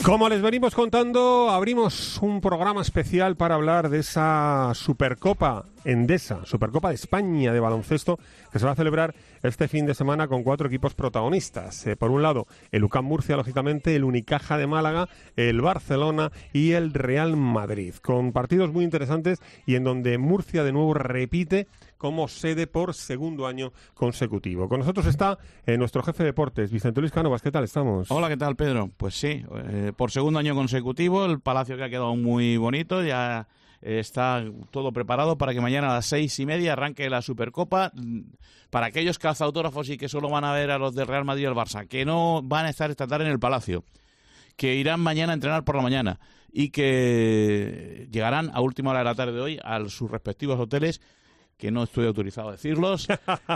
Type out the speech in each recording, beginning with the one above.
Como les venimos contando, abrimos un programa especial para hablar de esa Supercopa Endesa, Supercopa de España de baloncesto, que se va a celebrar este fin de semana con 4 equipos protagonistas. Por un lado, el UCAM Murcia, lógicamente, el Unicaja de Málaga, el Barcelona y el Real Madrid, con partidos muy interesantes y en donde Murcia de nuevo repite como sede por segundo año consecutivo. Con nosotros está nuestro jefe de deportes, Vicente Luis Cánovas. ¿Qué tal estamos? Hola, ¿qué tal, Pedro? Pues sí, por segundo año consecutivo, el palacio que ha quedado muy bonito, ya está todo preparado para que mañana a las 6:30 arranque la Supercopa. Para aquellos cazautógrafos y que solo van a ver a los del Real Madrid y el Barça, que no van a estar esta tarde en el palacio, que irán mañana a entrenar por la mañana y que llegarán a última hora de la tarde de hoy a sus respectivos hoteles, que no estoy autorizado a decirlos,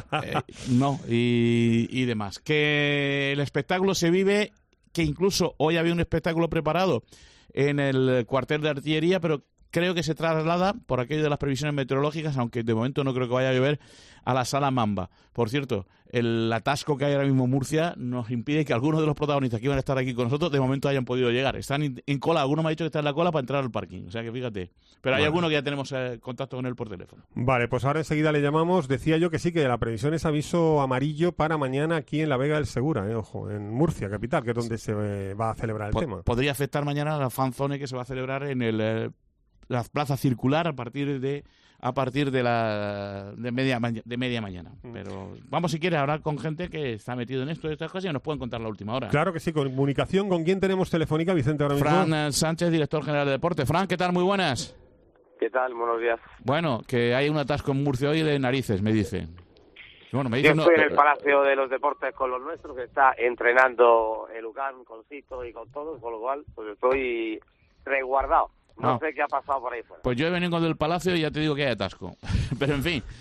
y demás. Que el espectáculo se vive, que incluso hoy había un espectáculo preparado en el cuartel de artillería, pero creo que se traslada, por aquello de las previsiones meteorológicas, aunque de momento no creo que vaya a llover, a la Sala Mamba. Por cierto, el atasco que hay ahora mismo en Murcia nos impide que algunos de los protagonistas que iban a estar aquí con nosotros de momento hayan podido llegar. Están en cola, alguno me ha dicho que está en la cola para entrar al parking, o sea que fíjate. Pero hay alguno que ya tenemos contacto con él por teléfono. Vale, pues ahora enseguida le llamamos. Decía yo que sí, que la previsión es aviso amarillo para mañana aquí en la Vega del Segura, ojo, en Murcia, capital, que es donde se va a celebrar el tema. Podría afectar mañana a la fanzone que se va a celebrar en la plaza circular a partir de media mañana. Pero vamos, si quieres, a hablar con gente que está metido en esto de estas cosas y nos pueden contar la última hora. Claro que sí. Comunicación, ¿con quién tenemos telefónica, Vicente, ahora mismo? Fran Sánchez, director general de deporte. Fran, ¿qué tal? Muy buenas. ¿Qué tal? Buenos días. Bueno, que hay un atasco en Murcia hoy de narices, me dice. Bueno, me Yo dice estoy en el Palacio de los Deportes con los nuestros, que está entrenando el UCAM con Cito y con todos, con lo cual pues estoy resguardado. No sé qué ha pasado por ahí fuera. Pues yo he venido con el Palacio y ya te digo que hay atasco. Pero en fin,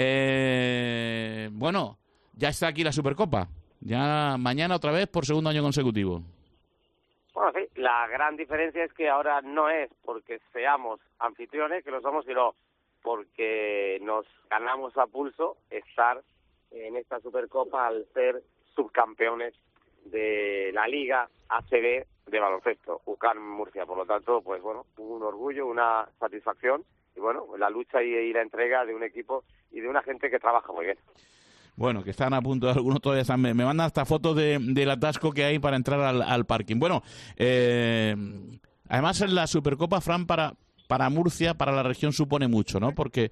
bueno, ya está aquí la Supercopa. Ya mañana otra vez por segundo año consecutivo. Bueno, sí, la gran diferencia es que ahora no es porque seamos anfitriones, que lo somos, sino porque nos ganamos a pulso estar en esta Supercopa al ser subcampeones de la Liga ACB de baloncesto, UCAM Murcia. Por lo tanto, pues bueno, un orgullo, una satisfacción y bueno, la lucha y la entrega de un equipo y de una gente que trabaja muy bien. Bueno, que están a punto, algunos todavía están, me mandan hasta fotos del atasco que hay para entrar al parking. Bueno, además en la Supercopa, Fran, para Murcia, para la región supone mucho, ¿no? Porque,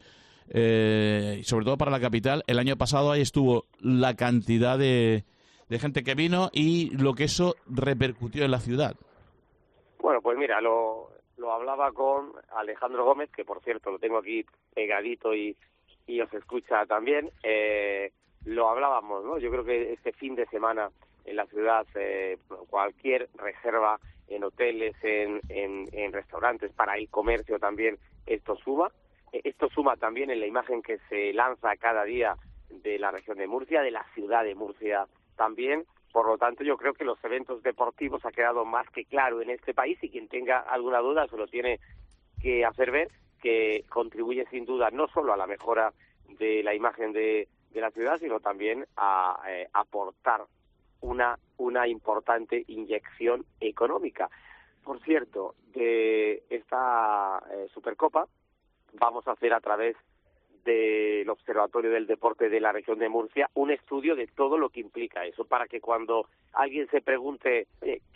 sobre todo para la capital, el año pasado ahí estuvo la cantidad de gente que vino y lo que eso repercutió en la ciudad. Bueno, pues mira, lo hablaba con Alejandro Gómez, que por cierto lo tengo aquí pegadito y os escucha también. Lo hablábamos, ¿no? Yo creo que este fin de semana en la ciudad cualquier reserva en hoteles, en restaurantes, para el comercio también, esto suma. Esto suma también en la imagen que se lanza cada día de la región de Murcia, de la ciudad de Murcia también. Por lo tanto, yo creo que los eventos deportivos ha quedado más que claro en este país y quien tenga alguna duda se lo tiene que hacer ver, que contribuye sin duda no solo a la mejora de la imagen de la ciudad, sino también a aportar una importante inyección económica. Por cierto, de esta Supercopa vamos a hacer a través del Observatorio del Deporte de la región de Murcia un estudio de todo lo que implica eso, para que cuando alguien se pregunte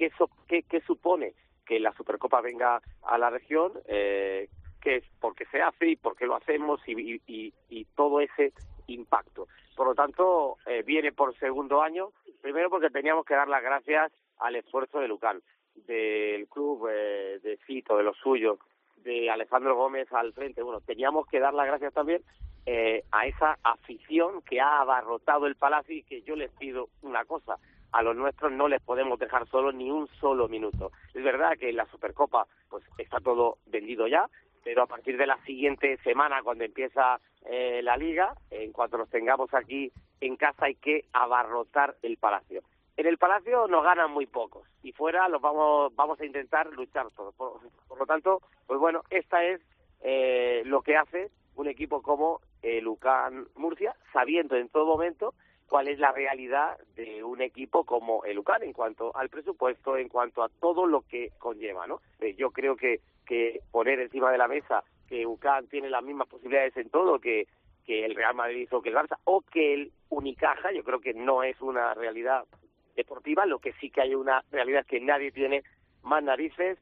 qué supone que la Supercopa venga a la región, qué es, por qué se hace y por qué lo hacemos y todo ese impacto. Por lo tanto, viene por segundo año, primero porque teníamos que dar las gracias al esfuerzo de UCAM, del club, de Cito, de los suyos, de Alejandro Gómez al frente. Bueno, teníamos que dar las gracias también a esa afición que ha abarrotado el Palacio y que yo les pido una cosa: a los nuestros no les podemos dejar solos ni un solo minuto. Es verdad que en la Supercopa pues está todo vendido ya, pero a partir de la siguiente semana, cuando empieza la Liga, en cuanto nos tengamos aquí en casa, hay que abarrotar el Palacio. En el Palacio nos ganan muy pocos y fuera los vamos a intentar luchar todos. Por lo tanto, pues bueno, esta es lo que hace un equipo como el UCAM Murcia, sabiendo en todo momento cuál es la realidad de un equipo como el UCAN en cuanto al presupuesto, en cuanto a todo lo que conlleva, ¿no? Yo creo que poner encima de la mesa que UCAN tiene las mismas posibilidades en todo que el Real Madrid o que el Barça o que el Unicaja, yo creo que no es una realidad deportiva. Lo que sí que hay una realidad es que nadie tiene más narices,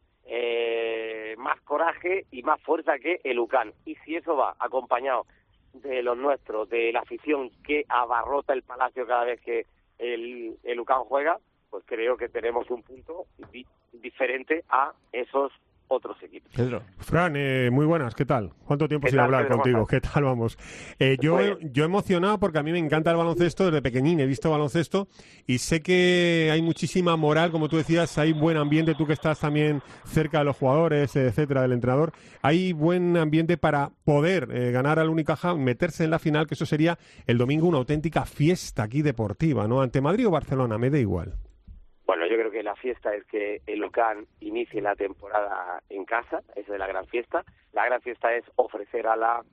más coraje y más fuerza que el UCAN. Y si eso va acompañado de los nuestros, de la afición que abarrota el Palacio cada vez que el UCAN juega, pues creo que tenemos un punto diferente a esos otros equipos. Pedro. Fran, muy buenas, ¿qué tal? ¿Cuánto tiempo sin hablar Pedro, contigo? ¿Qué tal vamos? Yo emocionado porque a mí me encanta el baloncesto, desde pequeñín he visto baloncesto y sé que hay muchísima moral, como tú decías, hay buen ambiente, tú que estás también cerca de los jugadores, etcétera, del entrenador, hay buen ambiente para poder ganar al Unicaja, meterse en la final, que eso sería el domingo una auténtica fiesta aquí deportiva, ¿no? Ante Madrid o Barcelona, me da igual. Bueno, yo creo que la fiesta es que el UCAN inicie la temporada en casa, esa es la gran fiesta. La gran fiesta es ofrecer a la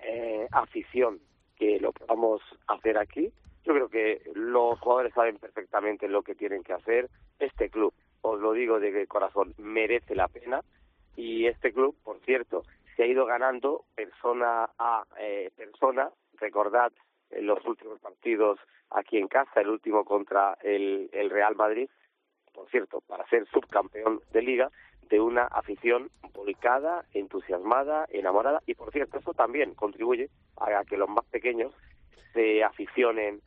afición que lo podamos hacer aquí. Yo creo que los jugadores saben perfectamente lo que tienen que hacer. Este club, os lo digo de corazón, merece la pena. Y este club, por cierto, se ha ido ganando persona a persona. Recordad los últimos partidos aquí en casa, el último contra el Real Madrid, por cierto, para ser subcampeón de Liga, de una afición volcada, entusiasmada, enamorada, y por cierto, eso también contribuye a que los más pequeños se aficionen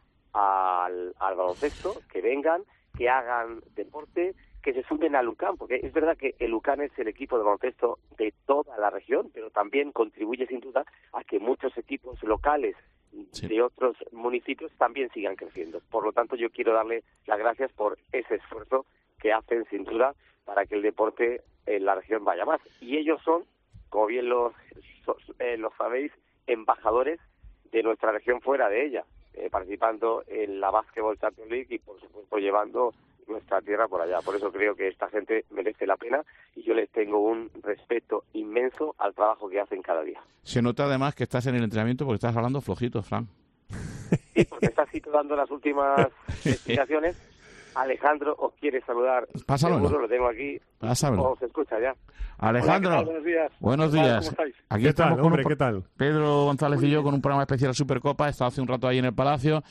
al baloncesto, que vengan, que hagan deporte, que se sumen al UCAN, porque es verdad que el UCAN es el equipo de baloncesto de toda la región, pero también contribuye sin duda a que muchos equipos locales de otros municipios también sigan creciendo. Por lo tanto, yo quiero darle las gracias por ese esfuerzo que hacen sin duda para que el deporte en la región vaya más. Y ellos son, como bien lo sabéis, embajadores de nuestra región fuera de ella, participando en la Basketball Champions League y por supuesto llevando nuestra tierra por allá. Por eso creo que esta gente merece la pena y yo les tengo un respeto inmenso al trabajo que hacen cada día. Se nota además que estás en el entrenamiento porque estás hablando flojito, Fran. Sí, porque estás dando las últimas explicaciones. Alejandro os quiere saludar. Pásamelo. Seguro, lo tengo aquí. Pásamelo. Os escucha ya. Alejandro. Hola, buenos días. Buenos días. ¿Cómo estáis? Aquí ¿Qué estamos tal, hombre? ¿Qué tal? Pedro González y yo con un programa especial de Supercopa. He estado hace un rato ahí en el Palacio.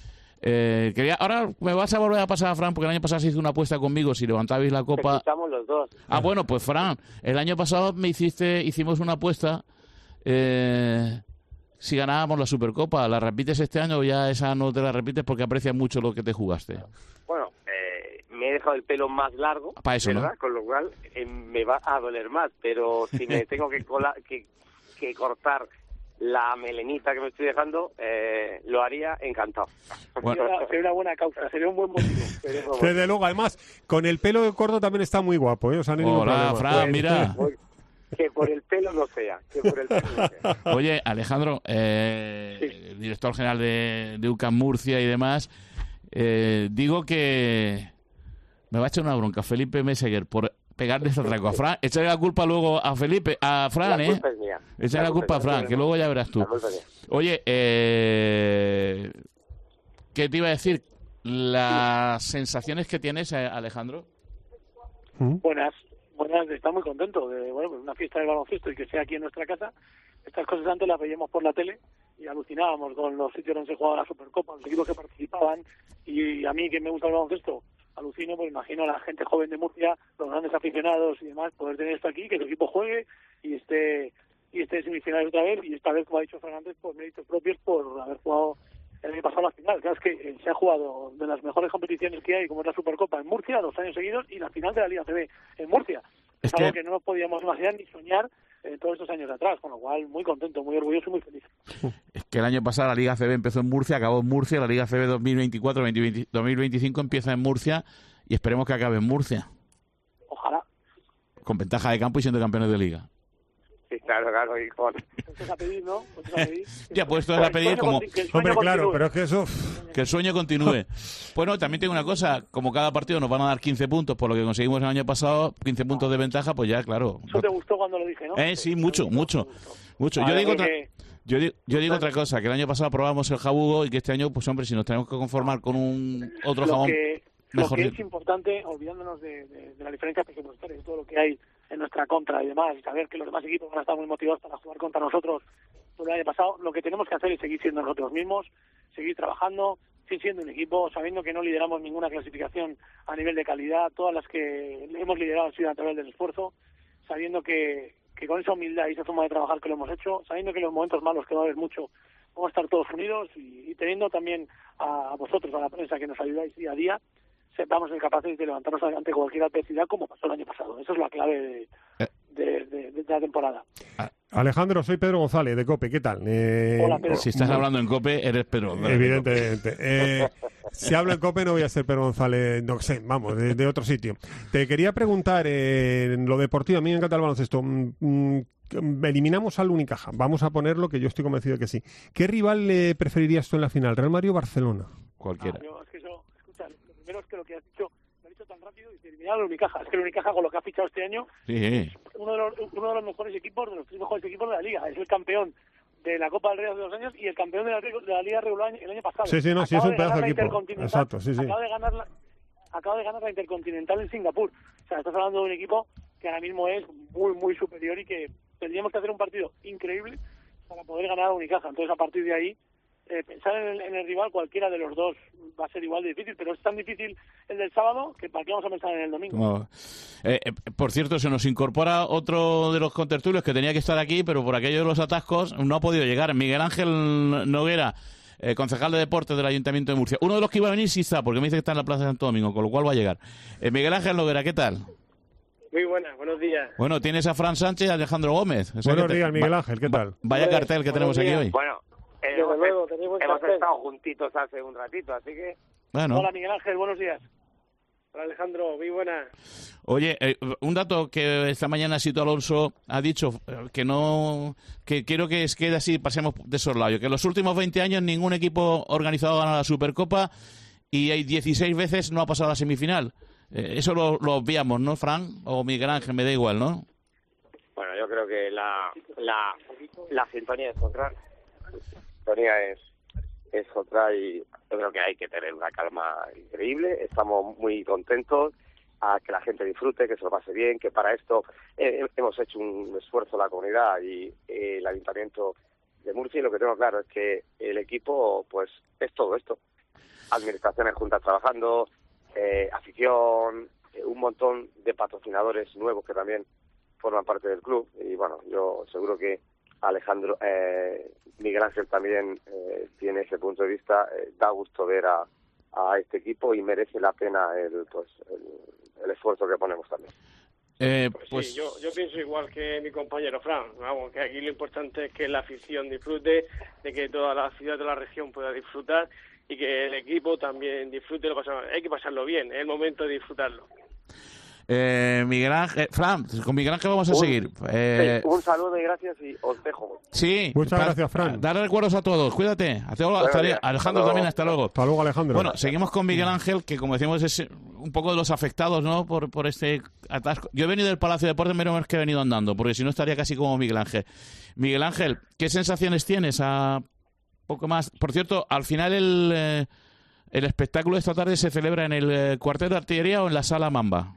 Ahora me vas a volver a pasar a Fran, porque el año pasado se hizo una apuesta conmigo si levantabais la copa. Estamos los dos. Ah, bueno, pues Fran, el año pasado hicimos una apuesta si ganábamos la Supercopa. ¿La repites este año o ya esa no te la repites porque aprecias mucho lo que te jugaste? Bueno, me he dejado el pelo más largo, Para eso, ¿verdad? ¿no? Con lo cual me va a doler más, pero si me tengo que cortar la melenita que me estoy dejando, lo haría encantado. Bueno. Sería una buena causa, sería un buen motivo. Desde luego, además, con el pelo corto también está muy guapo, ¿eh? O sea, no hay ningún Hola, problema. Fran, mira. Que por el pelo no sea, Oye, Alejandro, el director general de UCAM Murcia y demás, digo que me va a echar una bronca Felipe Meseguer por pegarle este atraco a Fran. Echarle la culpa luego a Fran, La culpa es mía. Echarle la culpa a Fran, que luego ya verás tú. La culpa es mía. Oye, ¿qué te iba a decir? Las sensaciones que tienes, Alejandro. Buenas, está muy contento de pues una fiesta de baloncesto y que sea aquí en nuestra casa. Estas cosas antes las veíamos por la tele y alucinábamos con los sitios donde se jugaba la Supercopa, los equipos que participaban, y a mí que me gusta el baloncesto alucino, pues imagino a la gente joven de Murcia, los grandes aficionados y demás, poder tener esto aquí, que el equipo juegue y esté semifinales otra vez, y esta vez, como ha dicho Fernández, por méritos propios, por haber jugado el año pasado la final. Claro, es que se ha jugado de las mejores competiciones que hay, como es la Supercopa en Murcia, 2 años seguidos, y la final de la Liga CB en Murcia. Es algo que no nos podíamos imaginar ni soñar todos estos años atrás, con lo cual muy contento, muy orgulloso y muy feliz. Es que el año pasado la Liga CB empezó en Murcia, acabó en Murcia, la Liga CB 2024-2025 empieza en Murcia y esperemos que acabe en Murcia. Ojalá. Con ventaja de campo y siendo campeones de Liga. Sí, claro, hijo. Esto es a pedir, ¿no? Esto es a pedir. Ya, pues esto es a pedir como... Hombre, claro, pero es que eso... Que el sueño continúe. Bueno, también tengo una cosa, como cada partido nos van a dar 15 puntos por lo que conseguimos el año pasado, 15 puntos de ventaja, pues ya, claro. Eso te gustó cuando lo dije, ¿no? Sí, mucho. Vale, Yo digo Yo digo otra cosa, que el año pasado probamos el jabugo y que este año, pues hombre, si nos tenemos que conformar con un otro jabón... Lo que es importante, olvidándonos de la diferencia presupuestaria, de todo lo que hay en nuestra contra y demás, y saber que los demás equipos van a estar muy motivados para jugar contra nosotros todo el año pasado, lo que tenemos que hacer es seguir siendo nosotros mismos, seguir trabajando, seguir siendo un equipo, sabiendo que no lideramos ninguna clasificación a nivel de calidad, todas las que hemos liderado han sido a través del esfuerzo, sabiendo que con esa humildad y esa forma de trabajar que lo hemos hecho, sabiendo que en los momentos malos, que va a haber mucho, vamos a estar todos unidos y teniendo también a vosotros, a la prensa, que nos ayudáis día a día, sepamos ser capaces de levantarnos ante cualquier adversidad como pasó el año pasado. Eso es la clave de la temporada. Alejandro, soy Pedro González, de COPE. ¿Qué tal? Hola, Pedro. Si estás hablando en COPE, eres Pedro González. Evidentemente. Si hablo en COPE no voy a ser Pedro González, no sé, vamos, de otro sitio. Te quería preguntar, en lo deportivo, a mí me encanta el baloncesto. Eliminamos al Unicaja. Vamos a ponerlo, que yo estoy convencido de que sí. ¿Qué rival le preferirías tú en la final, Real Madrid o Barcelona? Cualquiera. Menos que lo que has dicho, lo has dicho tan rápido y terminar el Unicaja. Es que el Unicaja, con lo que ha fichado este año, es uno de los mejores equipos, de los 3 mejores equipos de la Liga. Es el campeón de la Copa del Rey hace 2 años y el campeón de la Liga regular el año pasado. Sí, no, sí, es un pedazo de equipo. Exacto, sí. Acaba de ganar la Intercontinental en Singapur. O sea, estás hablando de un equipo que ahora mismo es muy, muy superior y que tendríamos que hacer un partido increíble para poder ganar a Unicaja. Entonces, a partir de ahí, pensar en el rival, cualquiera de los dos va a ser igual de difícil, pero es tan difícil el del sábado que para qué vamos a pensar en el domingo. Por cierto, se nos incorpora otro de los contertulios que tenía que estar aquí, pero por aquello de los atascos no ha podido llegar. Miguel Ángel Noguera, concejal de deportes del Ayuntamiento de Murcia. Uno de los que iba a venir sí está, porque me dice que está en la Plaza de Santo Domingo, con lo cual va a llegar. Miguel Ángel Noguera, ¿qué tal? Muy buenas, buenos días. Bueno, tienes a Fran Sánchez y a Alejandro Gómez. Buenos días, Miguel Ángel, ¿qué tal? Vaya cartel que tenemos aquí hoy. Bueno, hemos estado juntitos hace un ratito, así que... Bueno. Hola, Miguel Ángel, buenos días. Hola, Alejandro, muy buenas. Oye, un dato que esta mañana Sito Alonso ha dicho, que quiero que quede así, pasemos de soslayo, que en los últimos 20 años ningún equipo organizado ha ganado la Supercopa y hay 16 veces no ha pasado a la semifinal. Eso lo obviamos, ¿no, Fran? O Miguel Ángel, me da igual, ¿no? Bueno, yo creo que la sintonía es otra. La sintonía es otra y yo creo que hay que tener una calma increíble. Estamos muy contentos a que la gente disfrute, que se lo pase bien, que para esto hemos hecho un esfuerzo la comunidad y el Ayuntamiento de Murcia, y lo que tengo claro es que el equipo pues es todo esto. Administraciones juntas trabajando, afición, un montón de patrocinadores nuevos que también forman parte del club y bueno, yo seguro que Alejandro, Miguel Ángel también tiene ese punto de vista. Da gusto ver a este equipo y merece la pena el esfuerzo que ponemos también. Pues sí, yo pienso igual que mi compañero Fran. Vamos, que aquí lo importante es que la afición disfrute, de que toda la ciudad de la región pueda disfrutar y que el equipo también disfrute. Hay que pasarlo bien, es el momento de disfrutarlo. Miguel Ángel, Fran, con Miguel Ángel vamos a seguir. Un saludo y gracias y os dejo. Sí, muchas gracias, Fran. Dar recuerdos a todos, cuídate. Alejandro también, hasta luego. Hasta luego, Alejandro. Bueno, seguimos con Miguel Ángel, que como decimos es un poco de los afectados, ¿no? Por este atasco. Yo he venido del Palacio de Deportes, menos que he venido andando, porque si no estaría casi como Miguel Ángel. Miguel Ángel, ¿qué sensaciones tienes? Poco más. Por cierto, al final el espectáculo de esta tarde se celebra en el cuartel de artillería o en la Sala Mamba.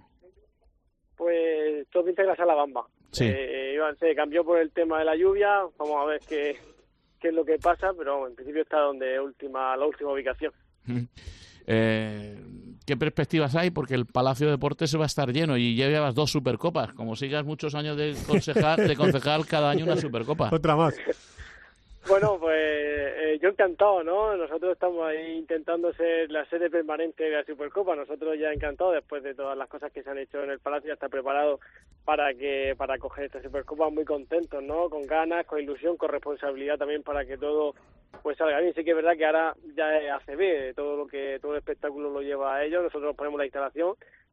Pues todo pinta en la Sala Bamba. Sí. Se cambió por el tema de la lluvia. Vamos a ver qué es lo que pasa, pero en principio está la última ubicación. ¿Qué perspectivas hay? Porque el Palacio de Deportes se va a estar lleno y ya llevas 2 Supercopas. Como sigas muchos años de concejal, cada año una Supercopa. Otra más. Bueno, pues yo encantado, ¿no? Nosotros estamos ahí intentando ser la sede permanente de la Supercopa. Nosotros ya encantados, después de todas las cosas que se han hecho en el Palacio, ya está preparado para coger esta Supercopa, muy contentos, ¿no? Con ganas, con ilusión, con responsabilidad también para que todo pues salga bien. Sí que es verdad que ahora ya es ACB, todo el espectáculo lo lleva a ellos, nosotros ponemos la instalación,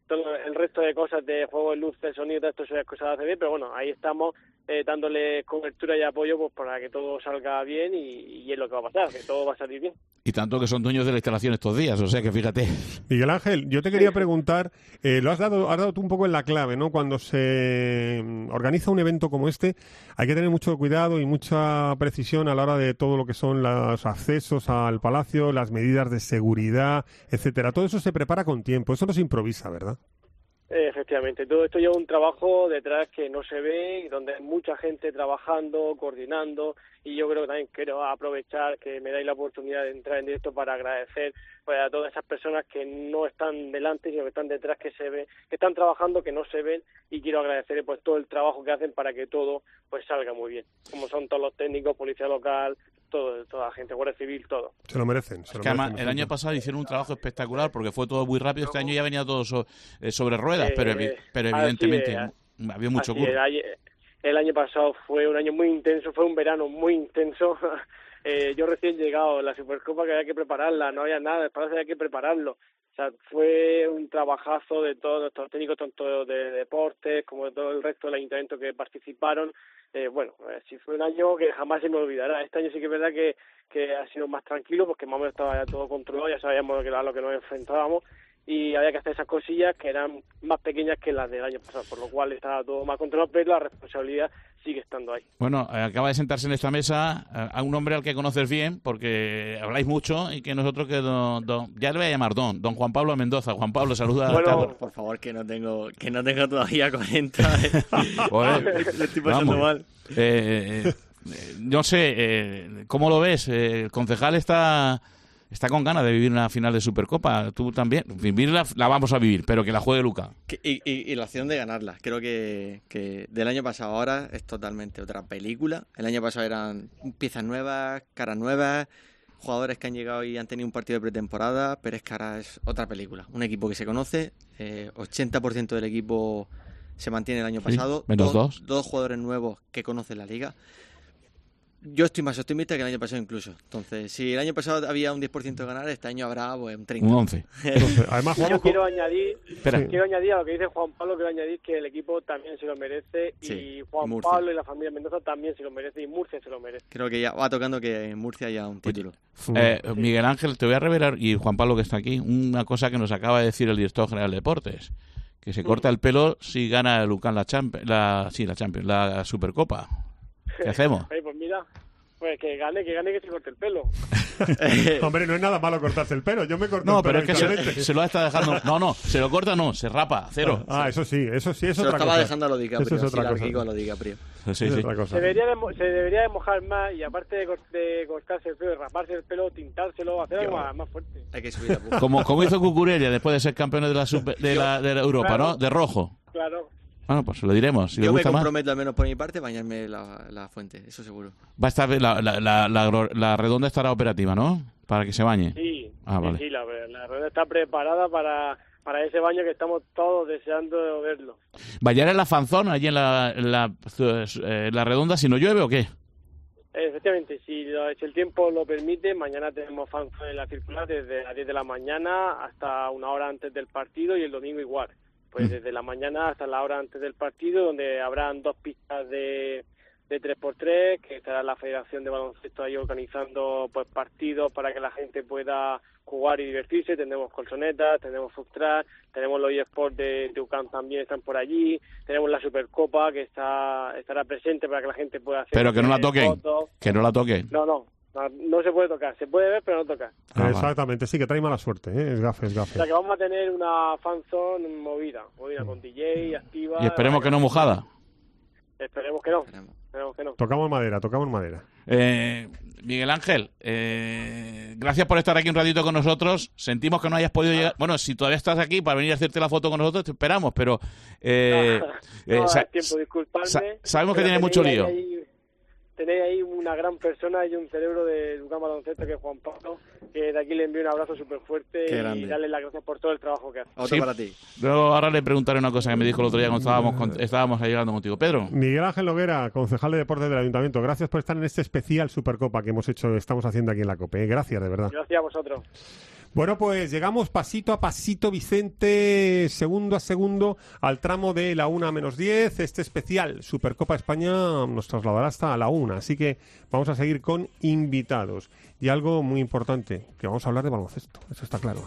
todo el resto de cosas de juego de luces, sonido, todo esto son cosas de ACB, pero bueno, ahí estamos dándole cobertura y apoyo pues para que todo salga bien y es lo que va a pasar, que todo va a salir bien. Y tanto que son dueños de la instalación estos días, o sea que fíjate. Miguel Ángel, yo te quería preguntar, has dado tú un poco en la clave, ¿no? Cuando se organiza un evento como este, hay que tener mucho cuidado y mucha precisión a la hora de todo lo que son los accesos al palacio, las medidas de seguridad, etcétera. Todo eso se prepara con tiempo, eso no se improvisa, ¿verdad? Efectivamente, todo esto lleva un trabajo detrás que no se ve y donde hay mucha gente trabajando, coordinando, y yo creo que también quiero aprovechar que me dais la oportunidad de entrar en directo para agradecer pues, a todas esas personas que no están delante, sino que están detrás, que se ven, que están trabajando, que no se ven, y quiero agradecer pues todo el trabajo que hacen para que todo pues salga muy bien, como son todos los técnicos, policía local, toda la gente, Guardia Civil, todo. Se lo merecen. Además, el año pasado hicieron un trabajo espectacular porque fue todo muy rápido. Este año ya venía todo sobre ruedas, pero evidentemente había mucho curro. El año pasado fue un año muy intenso, fue un verano muy intenso. Yo recién llegado, la Supercopa que había que prepararla, no había nada, el palacio había que prepararlo. O sea, fue un trabajazo de todos nuestros técnicos, tanto de deportes como de todo el resto del ayuntamiento que participaron. Sí fue un año que jamás se me olvidará. Este año sí que es verdad que ha sido más tranquilo porque más o menos estaba ya todo controlado, ya sabíamos que era lo que nos enfrentábamos y había que hacer esas cosillas que eran más pequeñas que las del año pasado, por lo cual estaba todo más controlado, pero la responsabilidad sigue estando ahí. Bueno, acaba de sentarse en esta mesa a un hombre al que conoces bien, porque habláis mucho y que nosotros ya le voy a llamar don Juan Pablo Mendoza. Juan Pablo, saluda. Bueno, por favor, que no tengo todavía 40. Joder, le estoy pasando mal. No sé, ¿cómo lo ves? El concejal está con ganas de vivir una final de Supercopa. Tú también. Vivirla la vamos a vivir, pero que la juegue Luca. Y la opción de ganarla. Creo que del año pasado ahora es totalmente otra película. El año pasado eran piezas nuevas, caras nuevas, jugadores que han llegado y han tenido un partido de pretemporada, pero es que ahora es otra película. Un equipo que se conoce, 80% del equipo se mantiene el año pasado. Menos dos jugadores nuevos que conocen la liga. Yo estoy más optimista que el año pasado incluso. Entonces, si el año pasado había un 10% de ganar, este año habrá pues, un 30%. Un 11%. Entonces, además, yo quiero añadir a lo que dice Juan Pablo, quiero añadir que el equipo también se lo merece y Juan Pablo y la familia Mendoza también se lo merece y Murcia se lo merece. Creo que ya va tocando que en Murcia haya un título. Miguel Ángel, te voy a revelar, y Juan Pablo que está aquí, una cosa que nos acaba de decir el director general de Deportes, que se corta el pelo si gana el Lucan la Supercopa. ¿Qué hacemos? Pues mira, pues que gane, que se corte el pelo. Hombre, no es nada malo cortarse el pelo. Yo me corto el pelo. Pero es que se lo está dejando. No, se lo corta, se rapa, cero. Eso sí, es se otra cosa. Se lo estaba dejando a lo DiCaprio. Eso es otra cosa. A lo DiCaprio. Sí. Se debería de mojar más y aparte de cortarse el pelo, de raparse el pelo, tintárselo, hacer algo más fuerte. Hay que subir la punta. Como hizo Cucurella después de ser campeones de la Europa, claro. ¿No? De rojo. Claro. Bueno, pues lo diremos. Si yo me comprometo al menos por mi parte a bañarme la fuente, eso seguro. Va a estar la redonda estará operativa, ¿no? Para que se bañe. Sí, vale. Sí, la redonda está preparada para ese baño que estamos todos deseando verlo. ¿Bañar en la fanzón, allí en la redonda, si no llueve o qué? Efectivamente, si el tiempo lo permite, mañana tenemos fanzón en la circular desde las 10 de la mañana hasta una hora antes del partido y el domingo igual. Pues desde la mañana hasta la hora antes del partido, donde habrán 2 pistas de 3x3, que estará la Federación de Baloncesto ahí organizando pues partidos para que la gente pueda jugar y divertirse. Tendremos colchonetas, tendremos subtrat, tenemos los eSports de UCAM también están por allí, tenemos la Supercopa que estará presente para que la gente pueda hacer. Pero que no la toquen, fotos. Que no la toquen. No se puede tocar, se puede ver pero no tocar. Exactamente, sí, que trae mala suerte, es gafe. O sea que vamos a tener una fanzone movida con DJ, activa. Y esperemos que no mojada. Esperemos que no. Tocamos madera. Miguel Ángel, gracias por estar aquí un ratito con nosotros. Sentimos que no hayas podido llegar. Bueno, si todavía estás aquí para venir a hacerte la foto con nosotros, te esperamos, pero... tiempo, disculpadme. Sabemos que tienes mucho lío. Tenéis ahí una gran persona y un cerebro de Lucan Baloncesto que es Juan Pablo, que de aquí le envío un abrazo súper fuerte y darle las gracias por todo el trabajo que hace. Otro para ti. Luego ahora le preguntaré una cosa que me dijo el otro día cuando estábamos llegando contigo. Pedro. Miguel Ángel Noguera, concejal de Deportes del Ayuntamiento, gracias por estar en este especial Supercopa que estamos haciendo aquí en la COPE. Gracias, de verdad. Gracias a vosotros. Bueno, pues llegamos pasito a pasito, Vicente, segundo a segundo, al tramo de la 1:10. Este especial Supercopa España nos trasladará hasta la 1, así que vamos a seguir con invitados. Y algo muy importante, que vamos a hablar de baloncesto, eso está claro.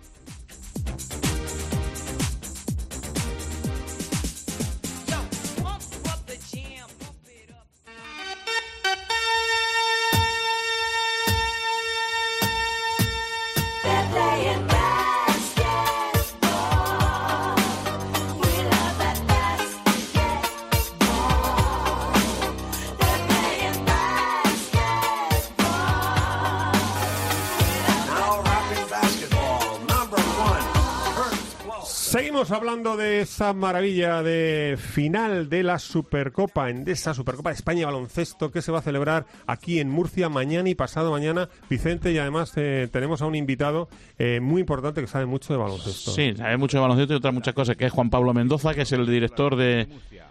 Seguimos hablando de esa maravilla de final de la Supercopa Endesa, Supercopa de España de baloncesto, que se va a celebrar aquí en Murcia mañana y pasado mañana, Vicente, y además tenemos a un invitado muy importante que sabe mucho de baloncesto. Sí, sabe mucho de baloncesto y otras muchas cosas, que es Juan Pablo Mendoza, que es el director de...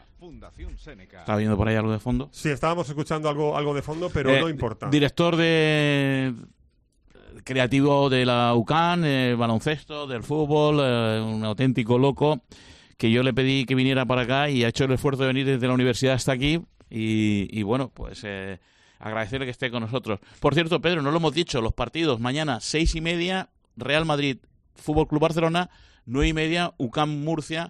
¿Está viendo por ahí algo de fondo? Sí, estábamos escuchando algo de fondo, pero no importa. Director de... creativo de la UCAN, baloncesto, del fútbol, un auténtico loco, que yo le pedí que viniera para acá y ha hecho el esfuerzo de venir desde la universidad hasta aquí y bueno, pues agradecerle que esté con nosotros. Por cierto, Pedro, no lo hemos dicho, los partidos mañana 6:30, Real Madrid, Fútbol Club Barcelona, 9:30, UCAN Murcia,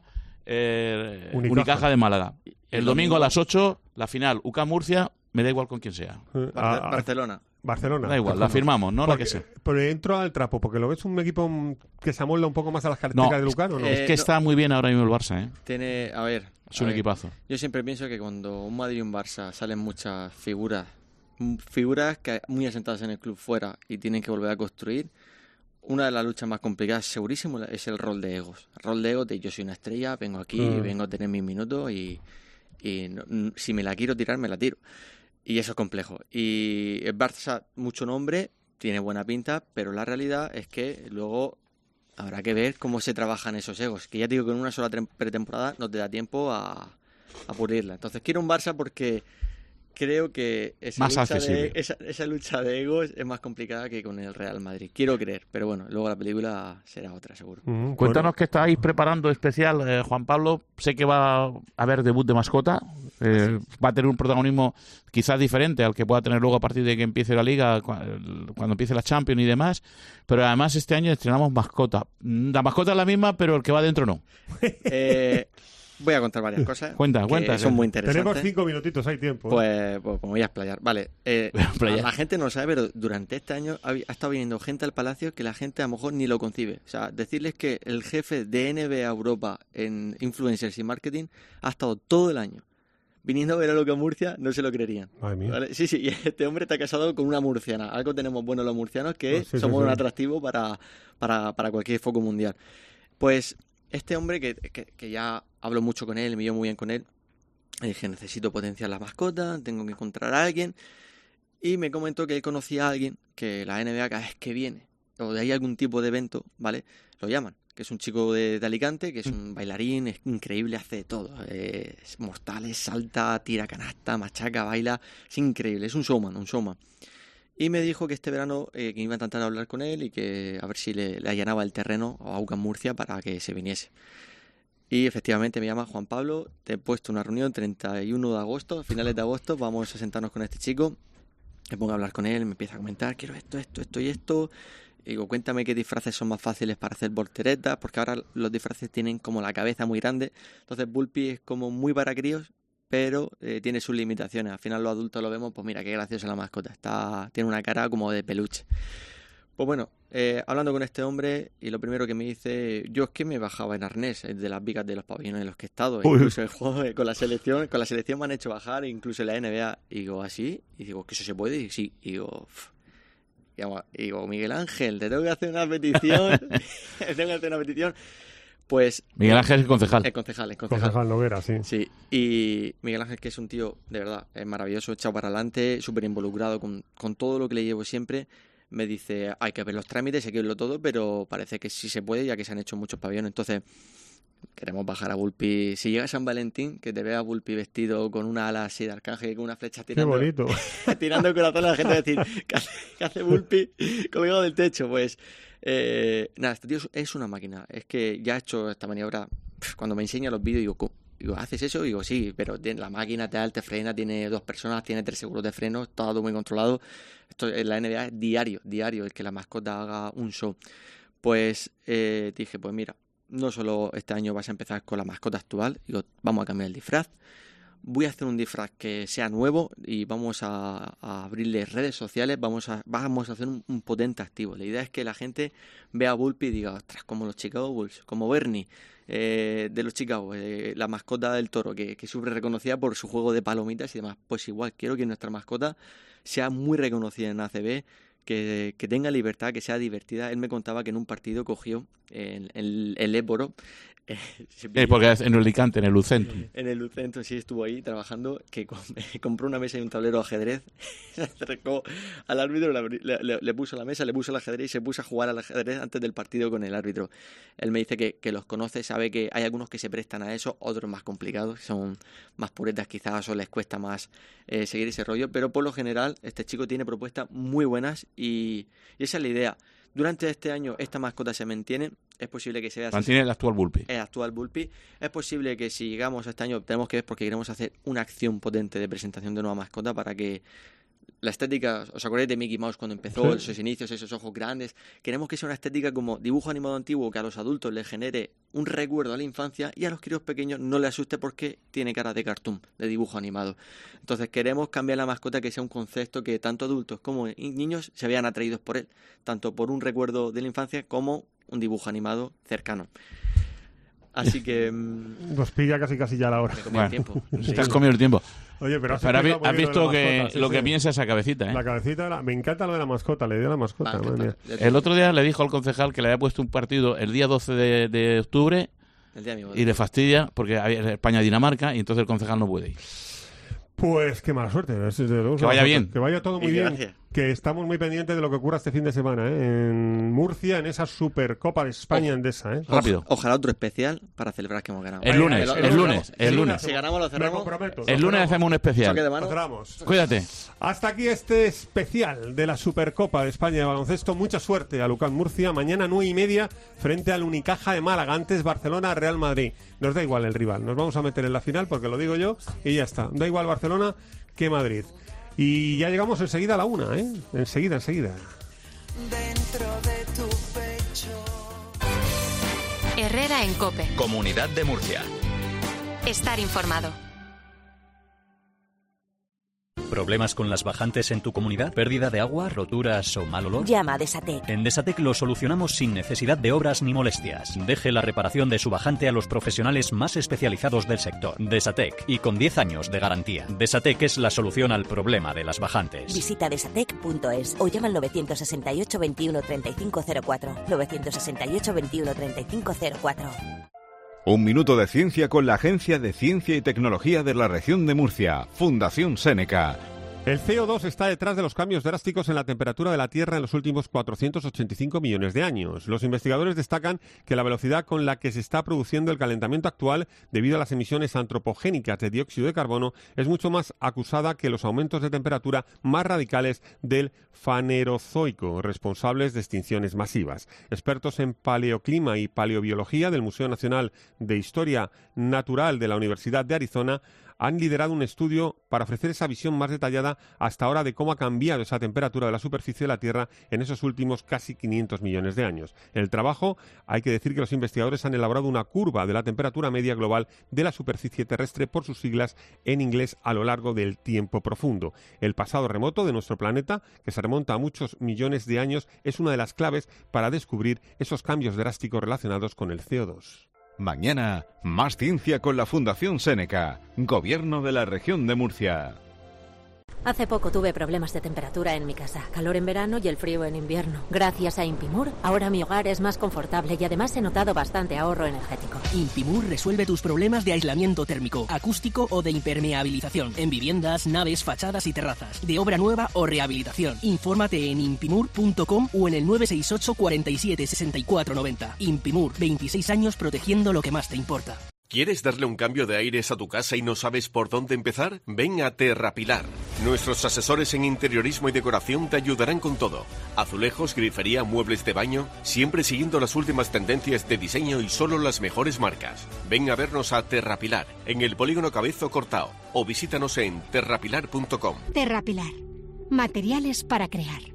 Unicaja de Málaga. El domingo a las 8, la final, UCAN Murcia, me da igual con quién sea. Barcelona. Da igual, la firmamos, ¿no? La que sea. Pero entro al trapo, porque lo ves un equipo que se amolda un poco más a las características de Lucano, ¿no? Es que está muy bien ahora mismo el Barça, ¿eh? Es un equipazo. Yo siempre pienso que cuando un Madrid y un Barça salen muchas figuras que muy asentadas en el club fuera y tienen que volver a construir, una de las luchas más complicadas, segurísimo, es el rol de egos. El rol de egos de yo soy una estrella, vengo aquí, vengo a tener mis minutos y si me la quiero tirar, me la tiro. Y eso es complejo. Y el Barça, mucho nombre, tiene buena pinta, pero la realidad es que luego habrá que ver cómo se trabajan esos egos. Que ya te digo que en una sola pretemporada no te da tiempo a pulirla. Entonces quiero un Barça porque creo que esa lucha de egos es más complicada que con el Real Madrid. Quiero creer, pero bueno, luego la película será otra, seguro. Cuéntanos qué estáis preparando especial, Juan Pablo. Sé que va a haber debut de mascota. Va a tener un protagonismo quizás diferente al que pueda tener luego a partir de que empiece la Liga, cuando empiece la Champions y demás. Pero además este año estrenamos mascota. La mascota es la misma, pero el que va dentro no. Voy a contar varias cosas. Cuenta. Son muy interesantes. Tenemos 5 minutitos, hay tiempo. Pues me voy a explayar. Vale. La gente no lo sabe, pero durante este año ha estado viniendo gente al Palacio que la gente a lo mejor ni lo concibe. O sea, decirles que el jefe de NBA Europa en influencers y marketing ha estado todo el año viniendo a ver a Loca Murcia, no se lo creerían. Ay, mía. ¿Vale? Sí, y este hombre está casado con una murciana. Algo tenemos bueno los murcianos, que somos un atractivo para cualquier foco mundial. Pues este hombre que ya hablo mucho con él, me llevo muy bien con él, dije, necesito potenciar la mascota, tengo que encontrar a alguien, y me comentó que él conocía a alguien que la NBA cada vez que viene, o de ahí algún tipo de evento, ¿vale? Lo llaman, que es un chico de Alicante, que es un bailarín, es increíble, hace de todo, es mortales, salta, tira canasta, machaca, baila, es increíble, es un showman. Y me dijo que este verano que iba a intentar hablar con él y que a ver si le allanaba el terreno a UCAN Murcia para que se viniese. Y efectivamente me llama Juan Pablo, te he puesto una reunión 31 de agosto, a finales de agosto, vamos a sentarnos con este chico, me pongo a hablar con él, me empieza a comentar, quiero esto y esto. Y digo, cuéntame qué disfraces son más fáciles para hacer volteretas, porque ahora los disfraces tienen como la cabeza muy grande, entonces Vulpi es como muy para críos, pero tiene sus limitaciones. Al final los adultos lo vemos, pues mira, qué graciosa la mascota, tiene una cara como de peluche. Pues bueno, hablando con este hombre, y lo primero que me dice, yo es que me bajaba en arnés de las vigas de los pabellones en los que he estado, incluso el juego con la selección me han hecho bajar, incluso en la NBA, y digo, ¿así? Y digo, ¿que eso se puede? Y sí, y digo, Miguel Ángel, te tengo que hacer una petición, Pues Miguel Ángel es el concejal. El concejal. Concejal Noguera, sí. Sí, y Miguel Ángel, que es un tío, de verdad, es maravilloso, echado para adelante, súper involucrado con todo lo que le llevo siempre. Me dice, hay que ver los trámites, hay que verlo todo, pero parece que sí se puede, ya que se han hecho muchos pabellones. Entonces, queremos bajar a Vulpi. Si llega San Valentín, que te vea a Vulpi vestido con una ala así de arcángel, con una flecha tirando. Qué bonito. Tirando el corazón a la gente, a decir, ¿qué hace Vulpi colgado del techo? Pues Nada, este tío es una máquina. Es que ya ha hecho esta maniobra. Cuando me enseña los vídeos, digo, ¿haces eso? Digo, sí, pero la máquina te frena, tiene 2 personas, tiene 3 seguros de freno, todo muy controlado. Esto en la NBA es diario, el que la mascota haga un show. Pues dije, pues mira, no solo este año vas a empezar con la mascota actual, digo, vamos a cambiar el disfraz. Voy a hacer un disfraz que sea nuevo y vamos a abrirle redes sociales, vamos a hacer un potente activo. La idea es que la gente vea a Vulpy y diga, ostras, como los Chicago Bulls, como Bernie de los Chicago, la mascota del toro, que es súper reconocida por su juego de palomitas y demás. Pues igual, quiero que nuestra mascota sea muy reconocida en ACB, que tenga libertad, que sea divertida. Él me contaba que en un partido cogió en el Éboro. Porque es en el Alicante, en el Lucentum. En el Lucentum, sí, estuvo ahí trabajando, que compró una mesa y un tablero de ajedrez, se acercó al árbitro, le puso la mesa, le puso el ajedrez y se puso a jugar al ajedrez antes del partido con el árbitro. Él me dice que los conoce, sabe que hay algunos que se prestan a eso, otros más complicados, son más puretas quizás o les cuesta más seguir ese rollo, pero por lo general este chico tiene propuestas muy buenas y esa es la idea. Durante este año esta mascota se mantiene, es posible que se vea... Mantiene el actual Vulpy. El actual Vulpy. Es posible que si llegamos a este año, tenemos que ver porque queremos hacer una acción potente de presentación de nueva mascota para que la estética, ¿os acordáis de Mickey Mouse cuando empezó, sí, esos inicios, esos ojos grandes? Queremos que sea una estética como dibujo animado antiguo que a los adultos les genere un recuerdo a la infancia y a los críos pequeños no les asuste porque tiene cara de cartoon, de dibujo animado. Entonces queremos cambiar la mascota, que sea un concepto que tanto adultos como niños se vean atraídos por él, tanto por un recuerdo de la infancia como un dibujo animado cercano. Así que... Nos pilla casi ya la hora. El tiempo. Te has comido el tiempo. Oye, pero has visto que lo que piensa esa cabecita, ¿eh? La cabecita, me encanta lo de la mascota, le dio la mascota. El otro día le dijo al concejal que le había puesto un partido el día 12 de octubre el día y le fastidia porque había España-Dinamarca y entonces el concejal no puede ir. Pues qué mala suerte. Que vaya bien. Que vaya todo muy bien. Que estamos muy pendientes de lo que ocurra este fin de semana, en Murcia, en esa Supercopa de España Endesa. Rápido. Ojalá otro especial para celebrar que hemos ganado. El lunes. Si ganamos lo cerramos. Me comprometo. El lunes hacemos un especial. Cuídate. Hasta aquí este especial de la Supercopa de España de baloncesto. Mucha suerte a Lucán Murcia. Mañana 9:30 frente al Unicaja de Málaga. Antes Barcelona-Real Madrid. Nos da igual el rival. Nos vamos a meter en la final porque lo digo yo y ya está. Da igual Barcelona que Madrid. Y ya llegamos enseguida a la 1, ¿eh? Enseguida. Dentro de tu pecho. Herrera en COPE. Comunidad de Murcia. Estar informado. ¿Problemas con las bajantes en tu comunidad? ¿Pérdida de agua, roturas o mal olor? Llama a Desatec. En Desatec lo solucionamos sin necesidad de obras ni molestias. Deje la reparación de su bajante a los profesionales más especializados del sector. Desatec, y con 10 años de garantía. Desatec es la solución al problema de las bajantes. Visita desatec.es o llama al 968 21 3504. 968 21 3504. Un minuto de ciencia con la Agencia de Ciencia y Tecnología de la Región de Murcia, Fundación Seneca. El CO2 está detrás de los cambios drásticos en la temperatura de la Tierra en los últimos 485 millones de años. Los investigadores destacan que la velocidad con la que se está produciendo el calentamiento actual debido a las emisiones antropogénicas de dióxido de carbono es mucho más acusada que los aumentos de temperatura más radicales del Fanerozoico, responsables de extinciones masivas. Expertos en paleoclima y paleobiología del Museo Nacional de Historia Natural de la Universidad de Arizona han liderado un estudio para ofrecer esa visión más detallada hasta ahora de cómo ha cambiado esa temperatura de la superficie de la Tierra en esos últimos casi 500 millones de años. En el trabajo hay que decir que los investigadores han elaborado una curva de la temperatura media global de la superficie terrestre, por sus siglas en inglés, a lo largo del tiempo profundo. El pasado remoto de nuestro planeta, que se remonta a muchos millones de años, es una de las claves para descubrir esos cambios drásticos relacionados con el CO2. Mañana, más ciencia con la Fundación Seneca, Gobierno de la Región de Murcia. Hace poco tuve problemas de temperatura en mi casa, calor en verano y el frío en invierno. Gracias a Impimur, ahora mi hogar es más confortable y además he notado bastante ahorro energético. Impimur resuelve tus problemas de aislamiento térmico, acústico o de impermeabilización en viviendas, naves, fachadas y terrazas, de obra nueva o rehabilitación. Infórmate en impimur.com o en el 968 47 64 90. Impimur, 26 años protegiendo lo que más te importa. ¿Quieres darle un cambio de aires a tu casa y no sabes por dónde empezar? Ven a Terrapilar. Nuestros asesores en interiorismo y decoración te ayudarán con todo. Azulejos, grifería, muebles de baño, siempre siguiendo las últimas tendencias de diseño y solo las mejores marcas. Ven a vernos a Terrapilar, en el Polígono Cabezo Cortao, o visítanos en terrapilar.com. Terrapilar. Materiales para crear.